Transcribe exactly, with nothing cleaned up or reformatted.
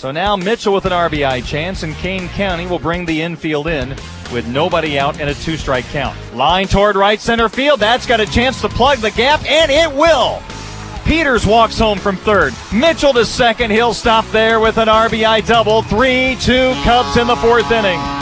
So now Mitchell with an R B I chance, and Kane County will bring the infield in with nobody out and a two-strike count. Line toward right center field. That's got a chance to plug the gap, and it will. Peters walks home from third. Mitchell to second. He'll stop there with an R B I double. three two Cubs in the fourth inning.